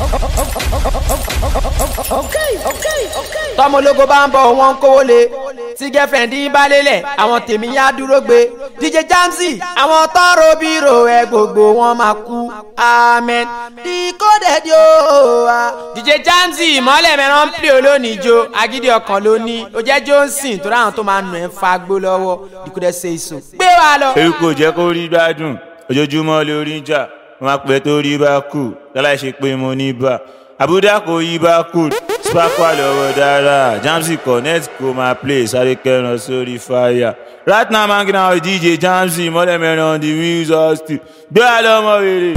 tọmọ ológo bá ń bọ̀ wọ́n ń kówó lé tí girlfriend yín bá lélẹ̀ àwọn tèmi yá dúró gbé DJ Jamzy àwọn tọrọ bírò ẹ gbogbo wọn máa kú amen decoded yóò. DJ Jamzy ìmọ̀lẹ̀ mẹ́rán ń pè olónìí jo agídí ọkàn ló ní ó jẹ́ Johnson tó ráhùn tó máa nù ẹ́ ń fa gbó lọ́wọ́ decoded say so gbé wa lọ. èyí kò jẹ́ kó rí gbádùn ojoojúmọ́ lórí ń jà wọ́n máa pẹ́ tó rí bá kù láláì ṣe pé mo ní bá àbúdá kò yí bá kù sparkwa lọ́wọ́ dára Jamzy connect kò máa play sáré kẹran sórí fire right now man gina DJ Jamzy mọ́lẹ̀ mẹ́rin on the wheels of steel gbé wa lọ́mọ rere.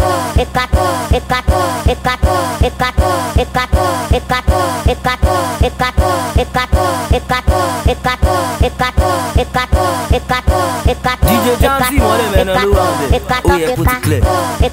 DJ Jamzy mọ́lẹ̀ mẹ́rin ló wà bẹ́ẹ̀ ó yẹ kó ti clear.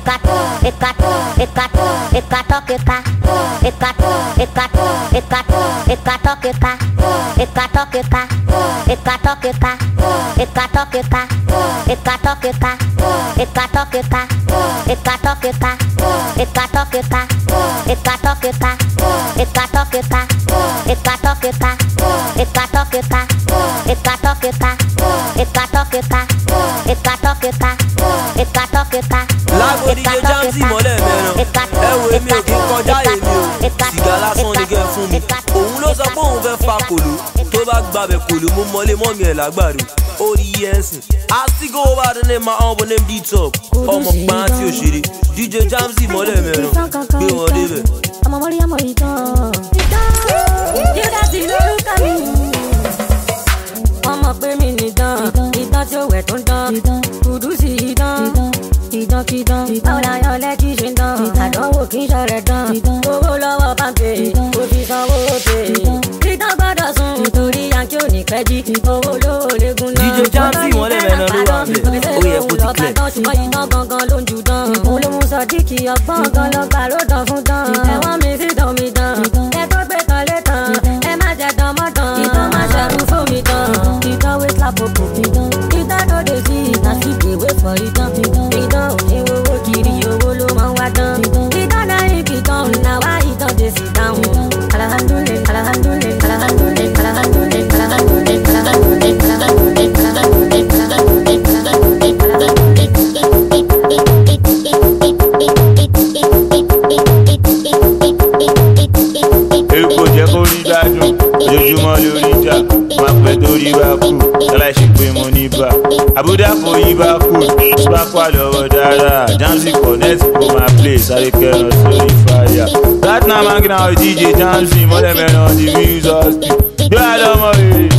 Lágbo DJ Jamzy mọ́lẹ̀ mẹ́rin ẹ wo èmi ò kí ń kọjá èmi o sìgá lásán ni kẹ́ fún mi òun ló sọ pé òun fẹ́ fa kòló tó bá gbàbẹ̀ kòló mo mọ́lé mọ́mí ẹ̀ lágbàdo orí ẹ̀sìn I still go over the name my own name D-Top ọmọ pàǹtí òṣèré DJ Jamzy mọ́lẹ̀ mẹ́rin gbé wọn débẹ̀. ọmọ mọ́rí ọmọ ìtàn dídá sí lórúkọ mi ọmọ pé mi nìdán ìtàn tí ó wẹ̀ tó ń dán kùdú sí ìdán ìdán báwo la yan lẹ́kì ṣe ń dán àdánwò kì í ṣọ̀rẹ̀ dán owó lọ́wọ́ pàǹpé kò fi sanwó pé ìdán gbọ́dọ̀ sùn nítorí yankí ò ní pẹ́ jí owó lówó léegun náà. DJ Jamzy mọ́lẹ̀ mẹ́rin ló wà bẹ́ẹ̀ ó yẹ kó ti clear. ṣùgbọ́n ìdán gangan ló ń jù dán òun ló mú Sodiq ọgbọ́n gan lọ gbà ló dán fún dán ẹ̀wọ̀n mi sí dán mi dán ẹ tó gbé tán lé tán ẹ má jẹ dán mọ́ dán ìdán má ṣẹ̀rù fún mi dán ìdán wé lápòpò ìdán ló dé sí ìdán sì gbèwé fọ ìdán ìdán ò ní owó kiri owó ló máa ń wá dán ìdán náà ibi tán náà wá ìdán dé sí dáhùn alhamdulillah alhamdulillah alhamdulillah alhamdulillah alhamdulillah èkó jẹ́ kó rí gbádùn ojoojúmọ́ lórí ń jà máa pẹ́ tó rí bá kù láláì ṣe pé mo ní bá àbúdá kò yí bá kù sparkwa lọ́wọ́ dára Jamzy connect kò máa play sáré kẹran sórí fire right now man gina DJ Jamzy mọ́lẹ̀ mẹ́rin on the wheels of steel gbé wa lọ́mọ rere.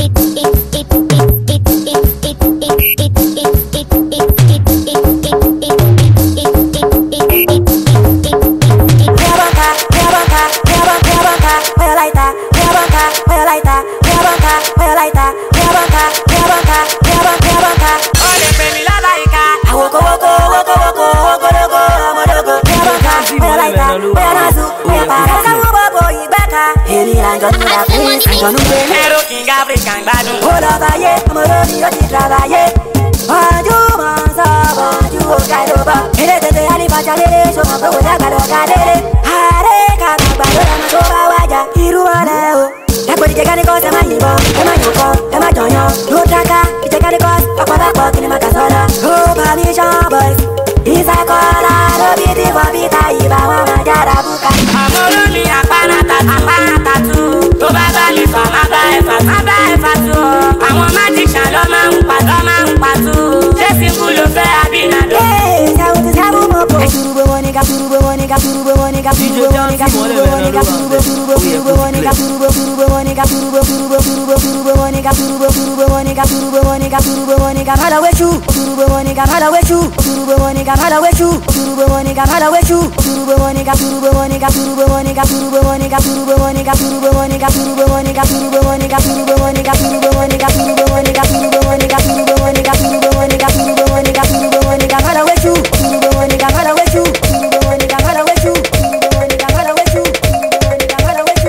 Ẹ̀rọ King African gbádùn. Ó lọ báyé, ọmọ lórí ó ti travayé. Ọjọ́ máa ń sọ̀bọ̀, ojú ọ̀gá ló bọ̀. Ilé tètè alíbàjá lélẹ̀, ṣọmọ pé kò jágbàdo ká lélẹ̀. Ààrẹ kàgbà ló lọ́mọ tó bá wájà, irú ọ̀lẹ́ o. Ẹ̀pọ̀ ìjẹ̀ká ní kọ́sẹ̀ máa yìnbọn, ẹ máa yàn kọ́, ẹ máa jọyàn. Ló dáká, ìjẹ̀ká ní kọ́sẹ̀, ọ̀pọ̀lọpọ̀ kí ni máa kà sọ́nà. Ó bá mi ṣan boys, ìsàkọ́lá ló bí tí wọ́n bí ta ìbá wọn máa jára búkà. Ọmọ olómi àpárá tàtú, tó bá bá lè fà má bá ẹ̀fà tú. Àwọn magician ló máa ń pàtó. Ṣé sínkù ló fẹ́ àbínà lọ? Sẹ́wù mọ̀ pọ̀. Ṣùrùbọ̀ wọn ni ká ṣùrùbọ̀ wọn ni ká ṣùrùbọ̀ wọn ni ká ṣùrùbọ̀ wọn ni ká ṣùrùbọ̀ wọn ni ká ṣùrùbọ̀ wọn ni ká ṣùrùbọ̀ wọn ni ká ṣùrùbọ̀ wọn ni ká ṣùrùbọ̀ wọn ni ká ṣùrùbọ̀ wọn ni ká ṣùrùbọ̀ wọn ni ká mọ́lá wẹ́ṣù. Ṣùrùbọ̀ wọn ni ká mọ́lá wẹ́ṣù. Ṣùrùbọ̀ wọn ni ká mọ́lá wẹ́ṣù. Ṣùrùbọ̀ wọn ni ká mọ́lá wẹ́ṣù. Ṣùrùbọ̀ wọn ni ká ṣùrùbọ̀ wọn ni ká ṣùrùbọ̀ wọn ni ká ṣùrùbọ̀ wọn ni ká ṣùrùbọ̀ wọn ni ká ṣùrùbọ̀ wọn ni ká ṣùrùbọ̀ wọn ni ká ṣùrùbọ̀ wọn ni ká ṣùrùbọ̀ wọn ni ká ṣùrùbọ̀ wọn ni ká ṣùrùbọ̀ wọn ni ká ṣùrùbọ̀ wọn ni ká ṣùrùbọ̀ wọn ni ká ṣùrùbọ̀ wọn ni ká ṣùrùbọ̀ wọn ni ká ṣùrùbọ̀ wọn ni ká mọ́lá wẹ́ṣù. Ṣùrùbọ̀ wọn ni ká mọ́lá wẹ́ṣù. Ṣùrùbọ̀ wọn ni ká mọ́lá wẹ́ṣù. Ṣùrùbọ̀ wọn ni ká mọ́lá wẹ́ṣù. Ṣùrùbọ̀ wọn ni ká mọ́lá wẹ́ṣù.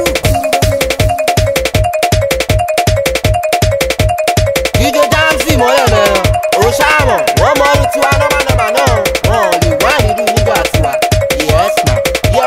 DJ Jamzy mọ́lẹ̀ mẹ́rin ó ṣàmọ̀ wọ́n mọ ohun tiwa nọ́mà náà wọ́n lè wá nínú nígbà tiwa yes ma.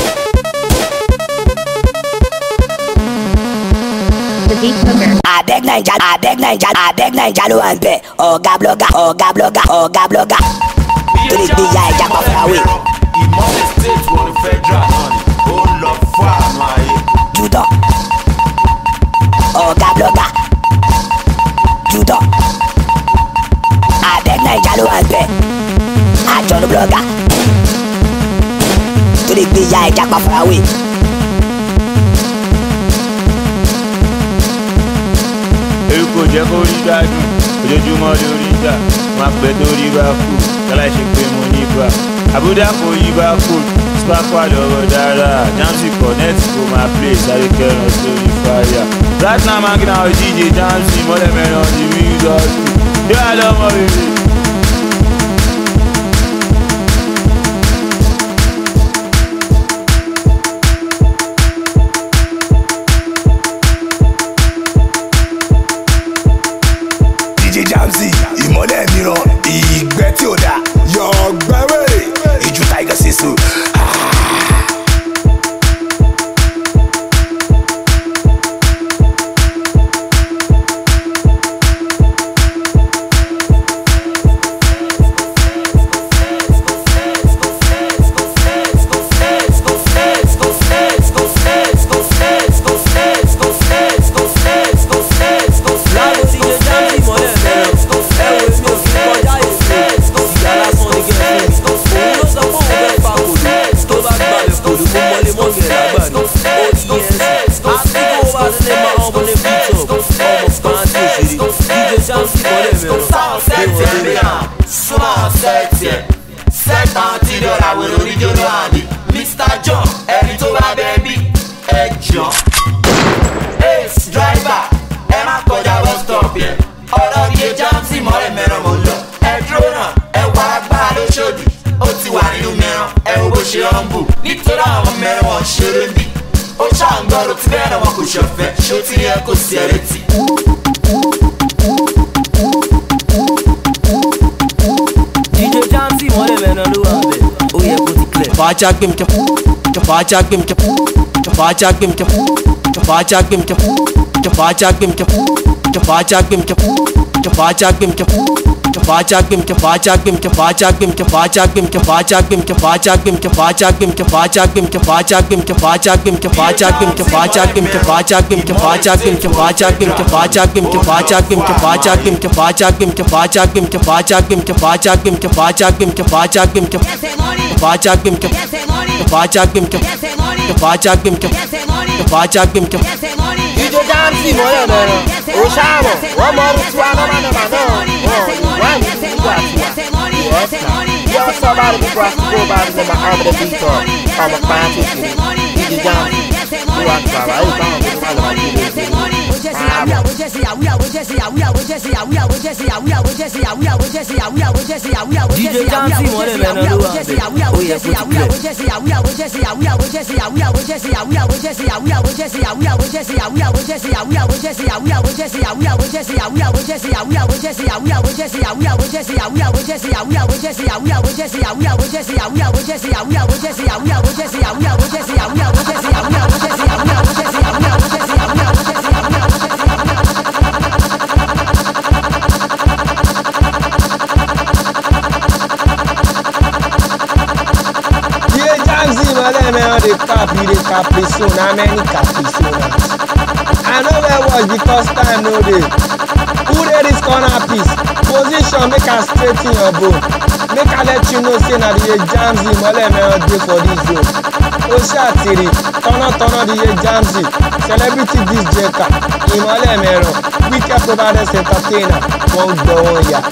Beat Cooker. Abeg Naija ló wà ń bẹ̀. Ọ̀gá blogger. Torí gbé ya ẹja pa fúnra wé. Ìmọ̀lẹ̀ state wọn ni federal náà ni ó lọ fún àánú ayé. Jùdọ̀. Ọ̀gá blogger. Jùdọ̀. Abeg Naija ló wà ń bẹ̀. Àjọ̀nù blogger. Torí gbé ya ẹja pa fúnra wé. Èkó jẹ́ kó rí gbádùn ojoojúmọ́ lórí ìjà máa pẹ́ tó rí bá kú kálá ṣe pé mo ní bá àbúdá kò yí bá kú sparkwa lọ́wọ́ dára Jamzy connect kó máa play sáré kẹran sórí fire right now man kìnnà òjijì Jamzy mọ́lẹ̀ mẹ́rin ọdún mi lọ́dún yóò wá lọ́mọ rere. DJ Jamzy ìmọ́lẹ̀ mìíràn ìgbẹ́ tí ó dá yọ gbẹ́wẹ́rẹ́ ìjú Tiger sísú. Mr. John, ẹni tó bá bẹ́ẹ̀ bí ẹjọ́. Ace driver, ẹ má kọjá bus stop yẹn. Ọ̀rọ̀ DJ Jamzy mọ́lẹ̀ mẹ́ràn mọ́ lọ. Ẹ dúró náà, ẹ wá agbára lóṣòdì. Ó ti wà nínú mẹ́ràn, ẹ wo bó ṣe humble. Nítorí àwọn mẹ́ràn wọn ṣeré bí. Ó ṣàǹgbọ́rò tí bẹ́ẹ̀ náà wọn kò ṣọ̀fẹ́. Ṣé ó ti rí ẹ kó sí ẹ létí? DJ Jamzy mọ́lẹ̀ mẹ́ràn ló wà bẹ̀. Ó yẹ kó ti clear. DJ Jamzy mọ́lẹ̀ mẹ́rin ó ṣàmọ̀ wọ́n mọ ọdún tí wàá nọ́mà náà wọ́n wà ní ìlú àtiwá yes na bí wọ́n sọ bá rẹ̀ bíkọ́ àti kó bá rẹ̀ lọ́mọ ọmọ rẹ̀ bí tọ́ ọmọ pàǹtí kiri DJ Jamzy ló wà tó àbá yóò báwọn tó wà lọ́wọ́ ní ilé ìlú DJ Jamzy mọ́lẹ̀ mẹ́ràn ló wà bẹ̀. Ó yẹ kó ti clear. Jamzy mọ́lẹ̀ mẹ́rin dey cap persona many cap personas. I no wear watch because time no dey. Who dey this corner piece? Position make I straighten your bone. Make I let you know say na DJ Jamzy mọ́lẹ̀ mẹ́rin dey for this zone. Ó ṣàtìrì tọ́nàtọ́nà DJ Jamzy celebrity disc joker ìmọ́lẹ̀ mẹ́rin wicked providers entertainer wọ́n gbọ́ wọn yà.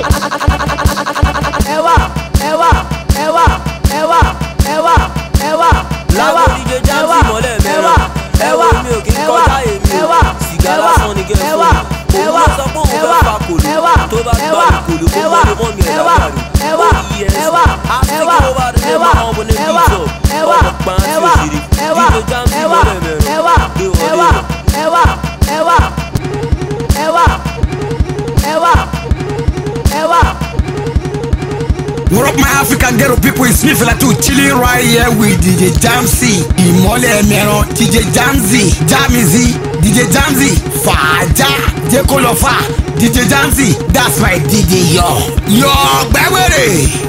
Lágbo DJ Jamzy mọ́lẹ̀ mẹ́ràn. Ẹ wo mi ò kí ń kọjá èmi o. Sìgá lásán ni kẹ́ fún mi. Òun ló sọ pé òun fẹ́ fa kòló. Tó bá gbá ìkòló kó mọ́lé mọ́ mi ẹ̀ lágbàdo. Ó yí ẹ̀ sí. Àti kó bá dé lé máa ọmọ ní bíjọ. Ọmọ pàǹtí òṣèré. DJ Jamzy mọ́lẹ̀ mẹ́ràn. Gbé wọlé. What up my African ghetto people, it's me fella too, chilling right here with DJ Jamzy, Ìmọ́lẹ̀ Mẹ́ran, DJ Jamzy, Jamizy, DJ Jamzy, Fàájà, Jekolofa, DJ Jamzy, that's my DJ yo gbẹ́wẹ́rẹ́.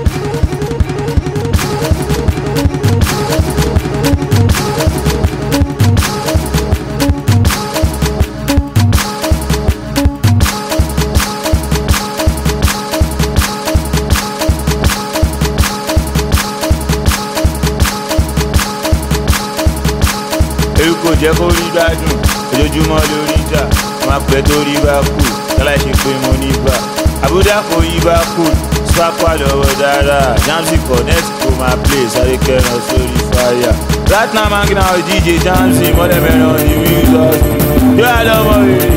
èyí kò jẹ́ kó rí gbádùn ojoojúmọ́ lórí ìjà máa pẹ́ tó rí bá kù láì ṣe pé mo ní bá àbúdá kò yí bá kù sápá lọ́wọ́ dára Jamzy connect to my place sáré kẹran sórí fire right now man gina DJ Jamzy Ìmọ́lẹ̀ Mẹ́ran ní music yóò á lọ́mọ rere.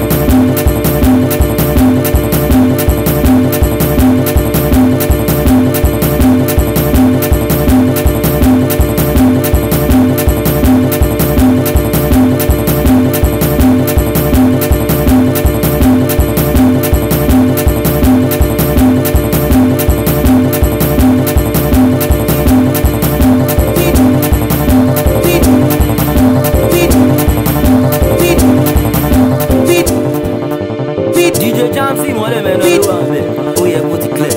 Jamzy Ìmọ́lẹ̀ Mẹ́ran ló wà bẹ́ẹ̀ ó yẹ kó ti clear.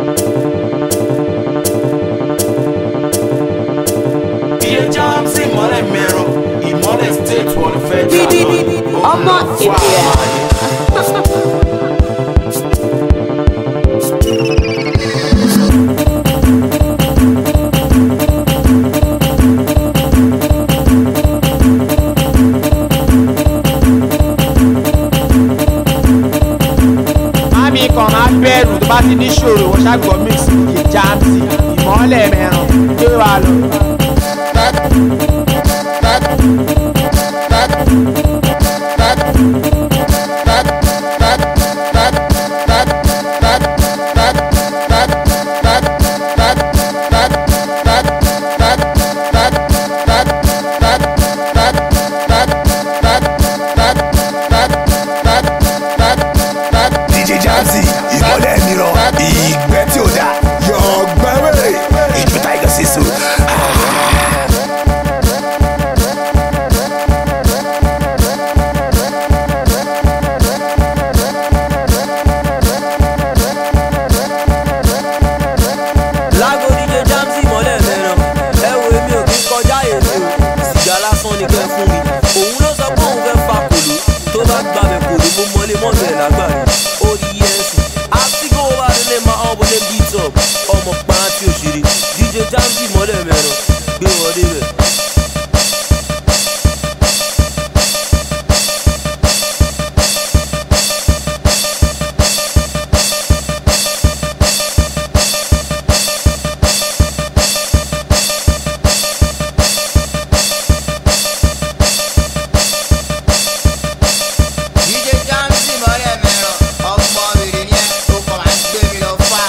DJ Jamzy Ìmọ́lẹ̀ Mẹ́ran Ìmọ́lẹ̀ state wọ́n fẹ́ jà lọ. ọmọ ìdíyà. kan máa bẹ̀rù tó bá ti ní ṣòro wọ́n ṣàgbọ́ mix DJ Jamzy Ìmọ́lẹ̀ Mẹ́ran gbé wa lọ. Jamzy, Ìmọ́lẹ̀ Mẹ́ran, ìgbẹ́ tí ó dá, yọ gbẹ́wẹ́, ìjú Tiger Sisu. Lágbo DJ Jamzy Ìmọ́lẹ̀ Mẹ́ran, ẹ wo èmi ò kí kọjá èmi o, sìgá lásán ni kẹ́ fún mi. Òun ló sọ pé òun fẹ́ fa kòló, tó bá gbàbẹ̀ kòló mo mọ́lé mọ́tò ẹ̀ lágbàdo. Ọmọ pàǹtí òṣèré DJ Jamzy Ìmọ́lẹ̀ Mẹ́ran gbé wọlé rẹ̀. DJ Jamzy Ìmọ́lẹ̀ Mẹ́ran ọmọ rere ni ẹ tó kọ́ máa ń gbé mi lọ fà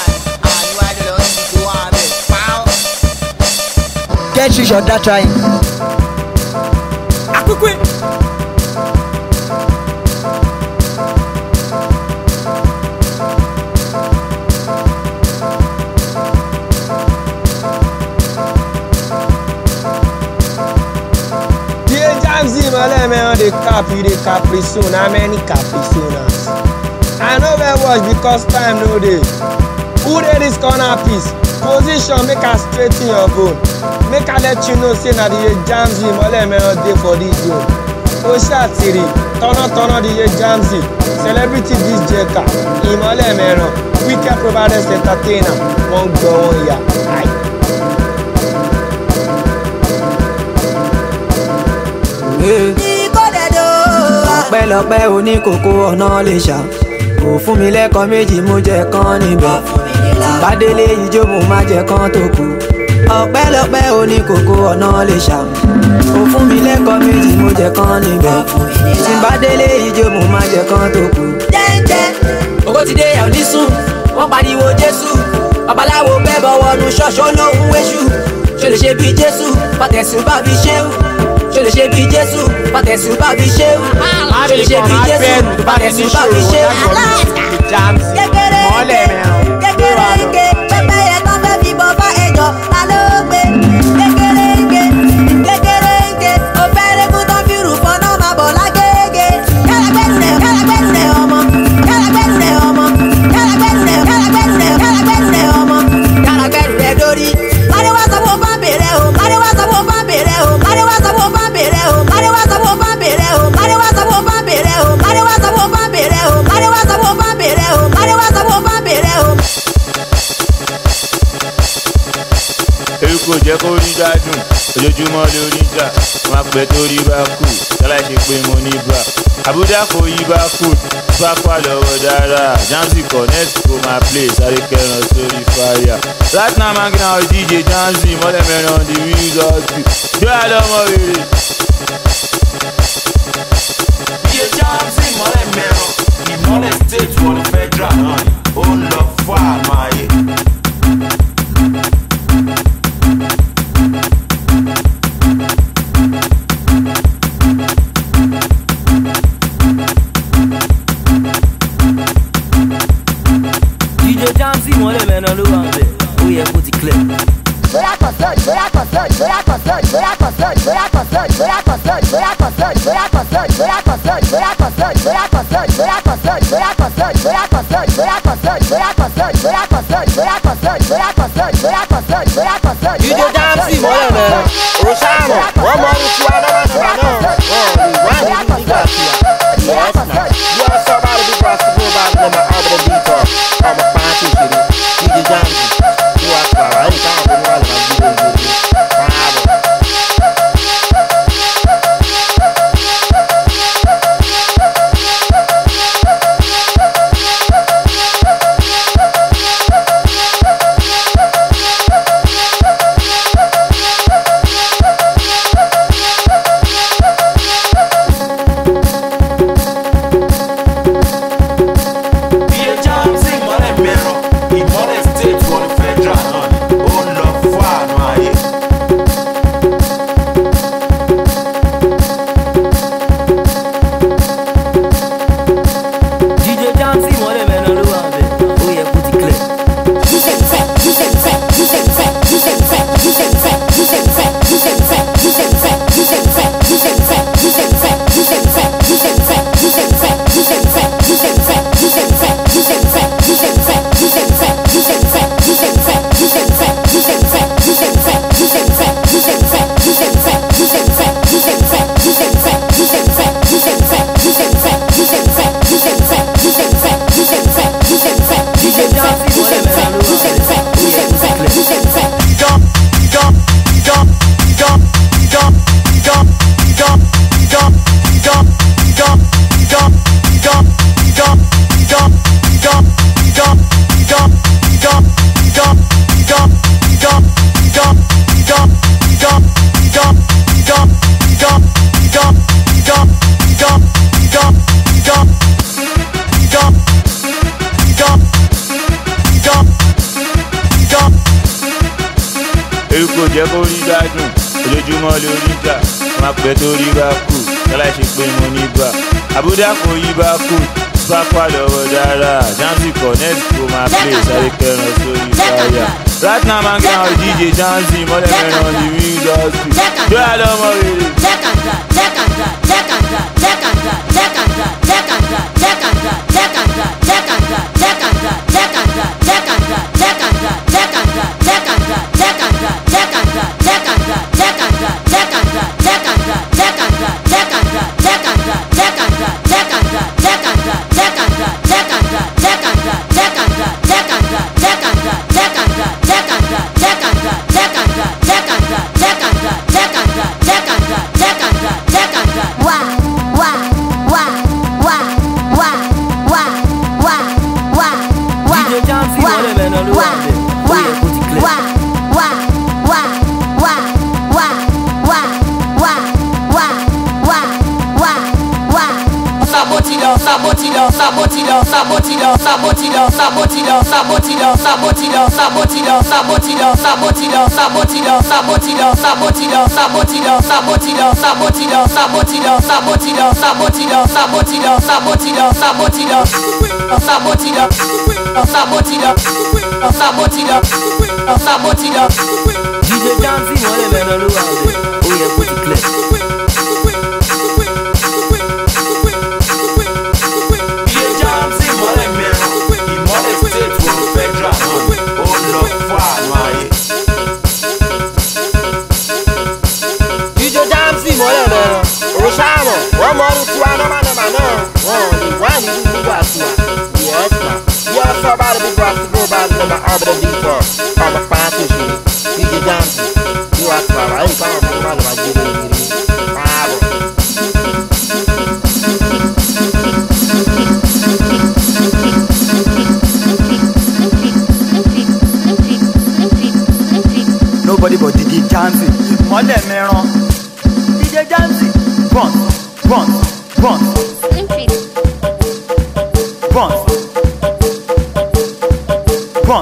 Get you your dad trying. Akukwe. DJ Jamzy Ìmọ́lẹ̀ Mẹ́ran dey cap you dey caprison how many caprisonas. I no fit watch because time no dey. Who dey this corner piece? Position make I straighten your bone. Make I let you know say na DJ Jamzy Ìmọ́lẹ̀ Mẹ́ran dey for this zone. O ṣàtìrì tọ́nàtọ́nà DJ Jamzy celebrity disc jẹ́ka Ìmọ́lẹ̀ Mẹ́ran weekend providers entertainer wọ́n gbọ́ wọn yà. Ọpẹ́lọpẹ́ oníkókó ọ̀nà lè ṣá kò fún mi lẹ́kọ̀ọ́ méjì mú jẹ kán níbẹ̀ bàdélé ijó mo má jẹ kán tó kù. Ọpẹ́lọpẹ́ oníkókó ọ̀nà lè ṣá kò fún mi lẹ́kọ̀ọ́ méjì mú jẹ kán níbẹ̀ tí bàdélé ijó mo má jẹ kán tó kù. jẹ́ńjẹ́ owó ti dé ẹ̀ ò ní sùn wọ́n pariwo Jésù babaláwo bẹ́ẹ̀ bọ̀ wọnú ṣọ́ọ̀ṣì olóhùn wéṣù ṣe lè ṣe bí Jésù pàtẹ́sùn bá fi ṣéwù. Ṣé lè ṣe bí Jésù pàtẹ́sùn bá fi ṣéwù. Ṣé lè ṣe bí Jésù pàtẹ́sùn bá fi ṣéwù. Jamzy Ìmọ́lẹ̀ Mẹ́ran kékeré ike pẹ́pẹ́yẹ kan fẹ́ fi bọ́ bá jẹ́ kó rí gbádùn ojoojúmọ́ lórí ìjà máa pẹ́ tó rí bá kù láì ṣe pé mo ní bá àbúdá kò yí bá kù bá pa lọ́wọ́ dára Jamzy connect kó máa play sáré kẹran sórí fire right now man gina o DJ Jamzy mọ́lẹ̀ mẹ́rin on the wheels of the gbé àlọ́mọ rere. DJ Jamzy mọ́lẹ̀ mẹ́rin ìmọ́lẹ̀ state wọ́n federal náà ni ó ń lọ fún àmọ́ ayé. DJ Jamzy mọ́lẹ̀ mẹ́rin ló wà ń bẹ̀ ó yẹ kó ti clear. DJ Jamzy mọ́lẹ̀ mẹ́rin òṣàmọ̀ wọ́n mọ ohun tí wàá náà ṣùgbọ́n náà wọ́n lè wá nínú nígbà tí wà. Yes na bí wọ́n sọ bá rẹ̀ bí pásítọ̀ bá rẹ̀ lọ́mọ ọ̀bẹ̀rẹ̀ bí tọ̀ ọmọ pàǹtí ìṣeré DJ Jamzy bí wàá sọ àwọn ẹ̀yìn táwọn ọmọ wà lọ́mọ gbúdọ̀ gbúdọ̀ kò jẹ́ kó rí gbádùn ojoojúmọ́ lórí ìjà máa pẹ́ tó rí bá kù láì ṣe pé mo ní bá àbúdá kò yí bá kù bá pa lọ́wọ́ dára Jamzy connect kó máa play sáré kẹran sórí fire right now man gina o DJ Jamzy mọ́lẹ̀ mẹ́rin on the wheels of the gbé àlọ́mọ rere. DJ Jamzy mọ́lẹ̀ mẹ́rin ló wà ń bẹ̀ ó yẹ kó ti clear. Wọ́n mọ ọdún tiwa nọ́mà náà wọ́n lè wá nínú nígbà tí wà. Yes na bí wọ́n sọ bá rẹ̀ bí pásítọ̀ bá rẹ̀ lọ́mọ ọ̀bẹ̀rẹ̀ bí tọ̀ ọmọ pàǹtí ìṣeré DJ Jamzy. wa ti bàbá yìí káwọn ọmọ ìbá lọ máa gbé lórí kiri máa bọ̀. Nobody but DJ Jamzy, mọ́lẹ̀ mẹ́ràn. DJ Jamzy, bọ́n, bọ́n, bọ́n. Bọ́n. Bọ́n.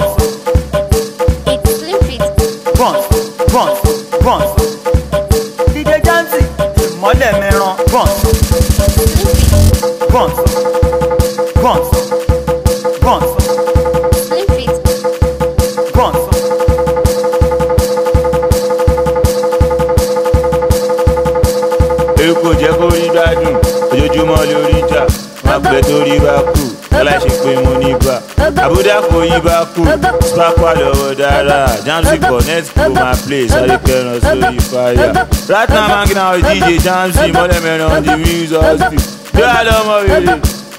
Bọ́n, bọ́n, bọ́n. DJ Jamzy, mọ́lẹ̀ mẹ́ràn. Bọ́n. Bọ́n. Bọ́n. Bọ́n. Bọ́n. Èkó jẹ́ kó rí gbádùn ojoojúmọ́ lórí ìjà máa pẹ́ tó rí bá kú láìsí pé mo ní bá àbúdá kò yí bá kú sparkwa lọ́wọ́ dára Jamzy connect to my place sáré kẹran sórí fire right now man gina o DJ Jamzy mọ́lẹ̀ mẹ́rin on the music hospital bí wàá lọ́mọ rere.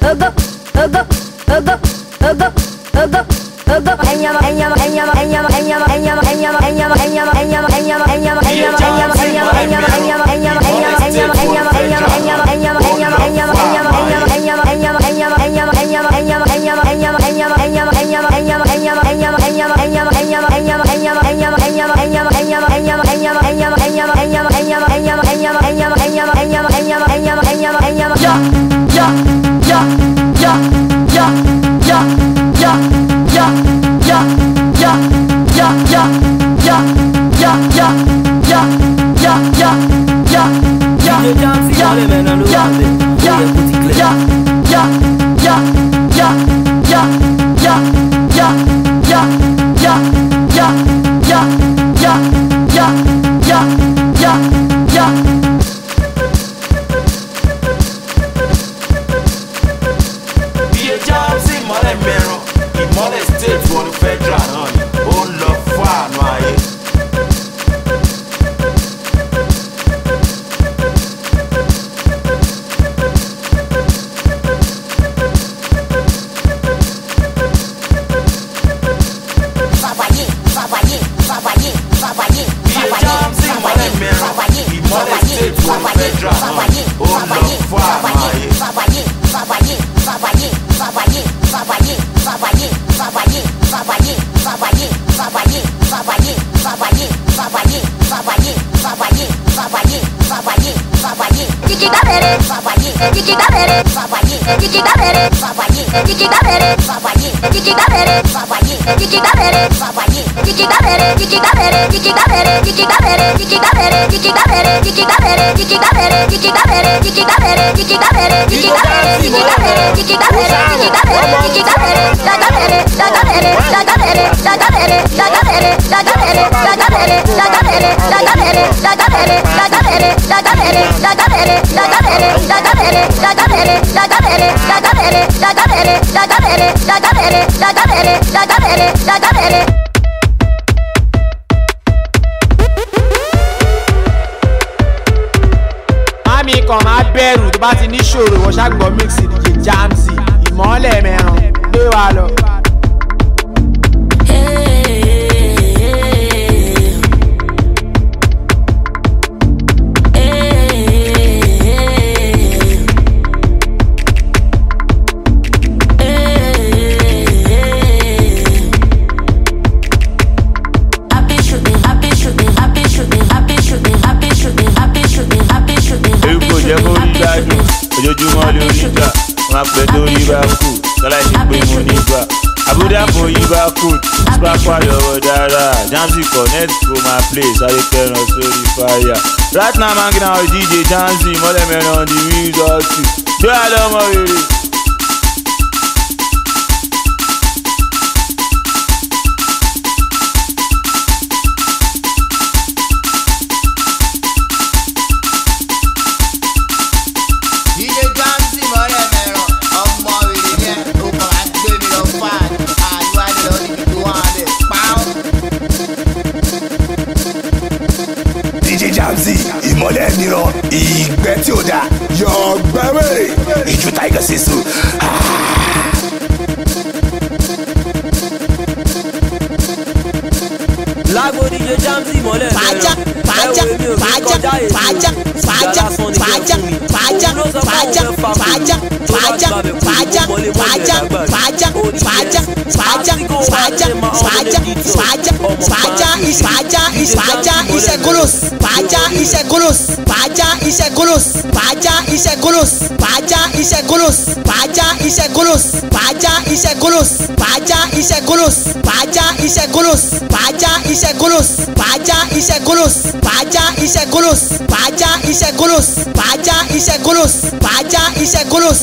Mami kan máa bẹ̀rù tó bá ti ní ṣòro wọ́n ṣàgbọ́ mix DJ Jamzy ìmọ́lẹ̀ mẹ́ràn gbé wa lọ. Ojoojúmọ́ lórí ìjà máa pẹ́ tó rí bá kú láìsí pé mo ní bá àbúdá kò yí bá kú sparkwa lọ́wọ́ dára Jamzy connect to my place sáré kẹran sórí fire right now man gina o DJ Jamzy mọ́lẹ̀ mẹ́rin on the music hospital bí wàá lọ́mọ rere. Jamzy ìmọ́lẹ̀ mìíràn ìgbẹ́ tí ó dá yọ gbẹ́wèrè ìjú Tiger sísú. Lágbo DJ Jamzy ìmọ́lẹ̀ mìíràn. fàájà fàájà fàájà fàájà fàájà fàájà fàájà fàájà fàájà fàájà fàájà fàájà fàájà fàájà fàájà fàájà fàájà fàájà iṣẹ́ golos fàájà iṣẹ́ golos fàájà iṣẹ́ golos fàájà iṣẹ́ golos fàájà iṣẹ́ golos fàájà iṣẹ́ golos fàájà iṣẹ́ golos fàájà iṣẹ́ golos fàájà iṣẹ́ golos fàájà iṣẹ́ golos fàájà iṣẹ́ golos fàájà iṣẹ́ golos fàájà iṣẹ́ golos fàájà iṣẹ́ golos fàájà iṣẹ́ golos.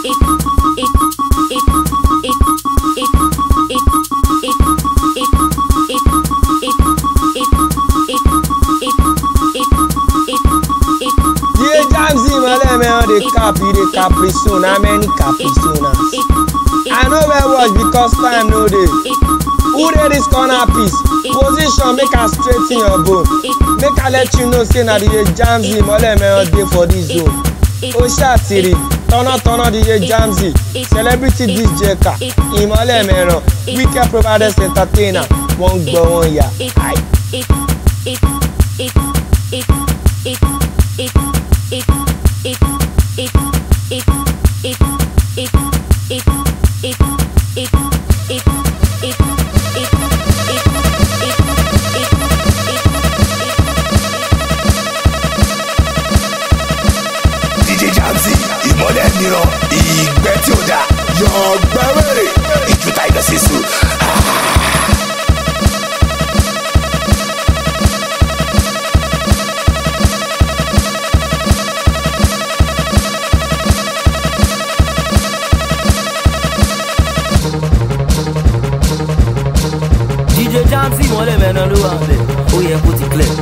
DJ Jamzy mole me on the cap, you dey caprison, how many caprisonas? I know where watch because time no dey. Who dey this corner piece? Position make I straighten your bone. Make I let you know say na DJ Jamzy mole me on dey for this zone. Oshatiri, tọ́nà DJ Jamzy, celebrity DJ ka, ìmọ̀lẹ̀ mẹ́ràn, Wicked Providers entertainer, wọ́n gbọ́ wọn yà. DJ Jamzy ìmọ̀lẹ̀ mìíràn ìgbẹ́ tí ó dá yọ gbẹ́wẹ́rẹ́ ìjúta ìdọ̀sísù. DJ Jamzy ìmọ̀lẹ̀ mẹ́rin ló wà lẹ̀ ó yẹ kó ti clear.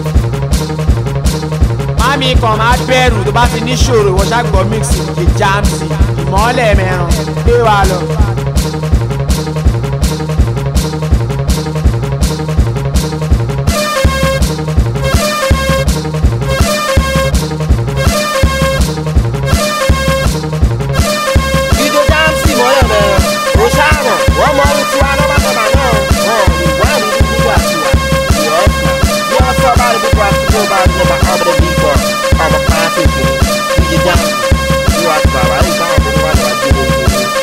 Mami kan máa bẹ̀rù tó bá ti ní ṣòro wọ́n ṣàgbọ́ mix DJ Jamzy ìmọ̀lẹ̀ mẹ́ràn gbé wa lọ. DJ Jamzy ìmọ̀lẹ̀ mẹ́ràn ó ṣàmọ̀ wọ́n mọ ohun tí wàá nọ́mà náà wọ́n lè wá ní gbogbo àtiwá bí wọ́n sọ bá rí gbogbo àtúntò bá rí lọ́mọ ọ̀bọ̀dọ̀ bí kọ́ ọmọ pàṣẹ ìṣòro DJ Jamzy bí wàá ti bàbá rí báwọn tó wà lọ́wọ́ bí wọ́n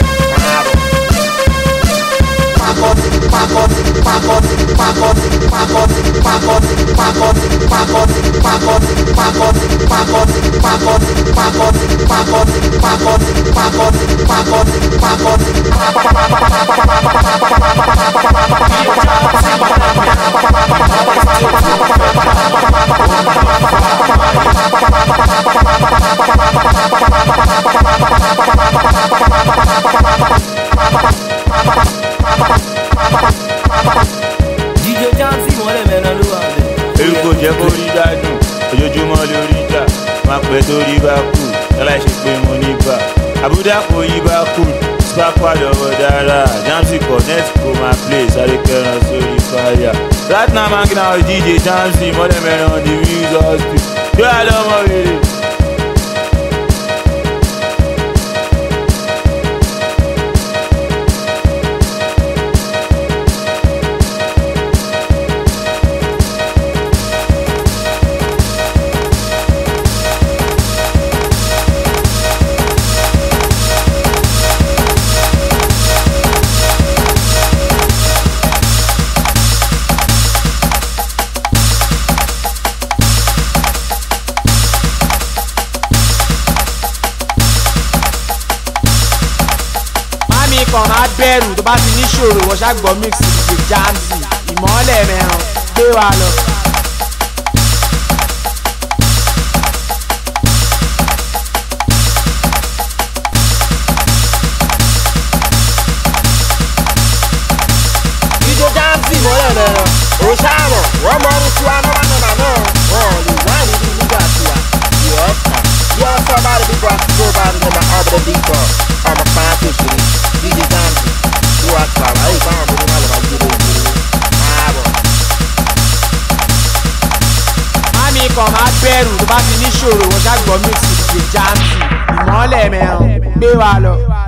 DJ Jamzy ìmọ̀lẹ̀ mẹ́rin ló wà lẹ̀. Eruko jẹ́ kó rí gbádùn, ojoojúmọ́ lórí ìjà, máa pẹ́ tó rí bá kù, láláì ṣe pé mo ní bá. Àbúdá kò yí bá kù, Sparkwa lọ́wọ́ dára, Jamzy connect kó máa play, sáré kẹran sórí fire. Right now man kìnnà DJ Jamzy ìmọ̀lẹ̀ mẹ́rin on the wheels of speed. Gbé àlọ́mọ rere. kan máa bẹ̀rù tó bá ti ní ṣòro wọ́n ṣàgbọ́ mix DJ Jamzy ìmọ̀lẹ̀ mẹ́ràn gbé wa lọ. DJ Jamzy ìmọ̀lẹ̀ mẹ́ràn ó ṣàmọ̀ wọ́n mọ ohun tí wàá nọ́mà náà wọ́n lè wá ní gbogbo àtiwá bí wọ́n sọ bá rí gbogbo àtúntò bá rí lọ́mọ ọ̀bọ̀dọ̀ bí kọ́ ọmọ pàṣẹ ìṣòro DJ Jamzy bí wàá ti bàbá rí báwọn tó wà lọ́wọ́ bí wọ́n Mami kan máa bẹ̀rù tó bá ti ní ṣòro wọ́n ṣàgbọ́ mix DJ Jamzy ìmọ̀lẹ̀ mẹ́ràn gbé wa lọ.